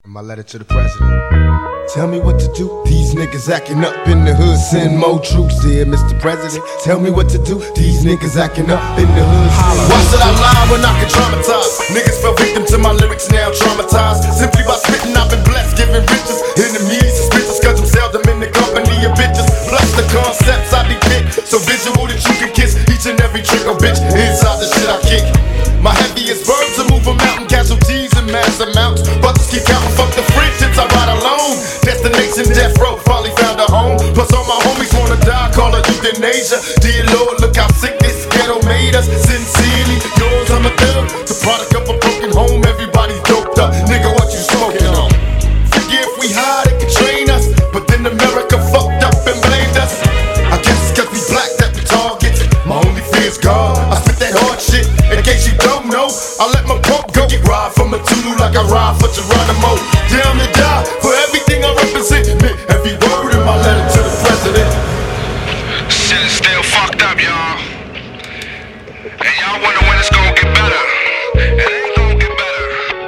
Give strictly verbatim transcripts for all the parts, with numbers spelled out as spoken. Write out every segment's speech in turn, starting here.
And my letter to the president. Tell me what to do. These niggas acting up in the hood. Send more troops, dear Mister President. Tell me what to do. These niggas acting up in the hood. Why should I lie when I can traumatize? Niggas fell victim to my lyrics, now traumatized. Simply by spitting, I've been blessed, giving riches. Enemies suspicious, cause I'm seldom in the company of bitches. Plus the concepts I depict, so visual that you can kiss each and every trick or bitch inside the shit I kick. My heaviest verbs will move a mountain, casualties in mass amounts. Brothers keep counting, fuck the friendships I ride alone. Destination death row, finally found a home. Plus all my homies wanna die, call it euthanasia. Dear Lord, look how sick this ghetto made us. Sincerely, yours, I'm a thug. The product of a broken home, everybody's doped up. Nigga, what you smoking on? Figure if we hide, it could train us. But then America fucked up and blamed us. I guess it's cause we black that we targets. My only fear is God. I spit that hard shit. In case you don't know, I let my pump go. Get ride from a Tulu like I ride for Geronimo. Down to die for everything I represent. Man, every word in my letter to the president. Shit is still fucked up, y'all. And y'all wonder when it's gonna get better. It ain't gonna get better.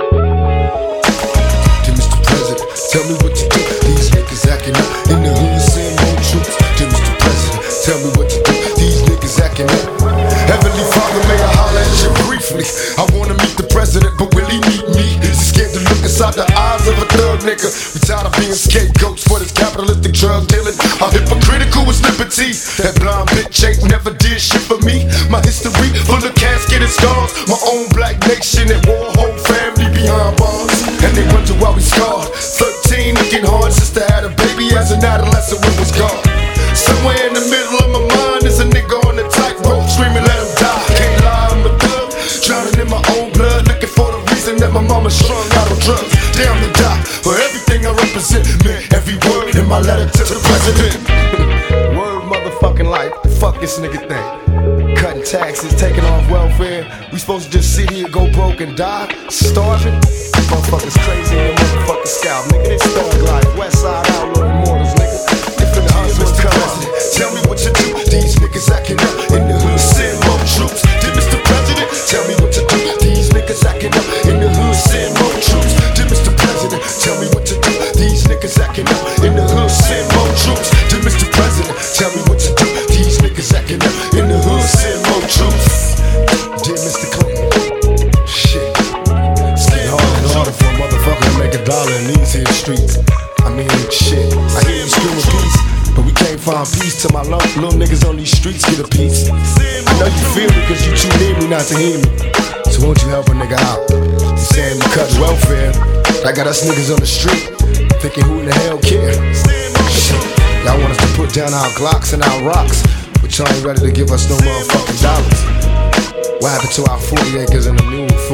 Dear Mister President, tell me what to do. These niggas acting up in the hood, send more troops. Dear Mister President, tell me what to do. These niggas acting up. Heavenly Father, may I holler at you briefly. I wanna meet the president, but will he meet me? Is he scared to look inside the eyes of a thug nigga? We tired of being scapegoats for this capitalistic drug dealing. How hypocritical is liberty? That blind bitch ain't never did shit for me. My history full of casket and scars. My own black nation at war, whole family behind bars. And they wonder why we scarred. Thirteen looking hard, sister had a baby as an adolescent when was gone. Somewhere in the middle of my mind is a nigga on the tightrope screaming let him die. Can't lie, I'm a thug, drowning in my own blood, looking for the reason that my mama strung out on drugs. Down to die for everything I represent, man. Every word in my letter to the president. Word motherfucking life, the fuck this nigga think? Cutting taxes, taking off welfare. We supposed to just sit here, go broke and die, starving? Motherfuckers crazy in the motherfucking scalp, nigga. This thug life, Westside Outlaw Immortals, nigga. Mister President, tell me what you do. These niggas acting up in the hood, send more troops. Dear Mister President, tell me what to do. These niggas acting up in the hood, send more troops. Dear Mister President, tell me what to do. These niggas acting up in the hood, send more troops. Dear Mister President, tell me what to do. These niggas acting up in the hood, send more troops. Dear Mister Clinton, shit, it's getting harder and harder for a motherfucker to make a dollar in these here streets. I mean, shit, I hear you screaming peace, but we can't find peace till my lump, little niggas on these streets get a piece. I know you feel me cause you too near me not to hear me. So won't you help a nigga out? You saying you cut welfare, that got us niggas on the street thinking who in the hell care? Shit, y'all want us to put down our Glocks and our rocks, but y'all ain't ready to give us no motherfucking dollars. What happened to our forty acres and the mule, fool?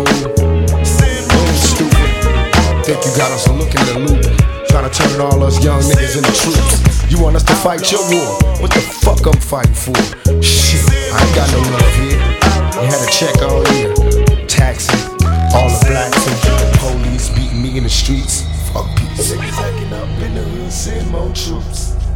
Boom, stupid. Think you got us looking in the loop, trying to turn all us young niggas into troops. You want us to fight your war? What the fuck I'm fighting for? Shit, I ain't got no love here. You had to check all year. Taxes, all the blacks and the police beating me in the streets. Fuck peace. Niggas acting up in the hood, send more troops.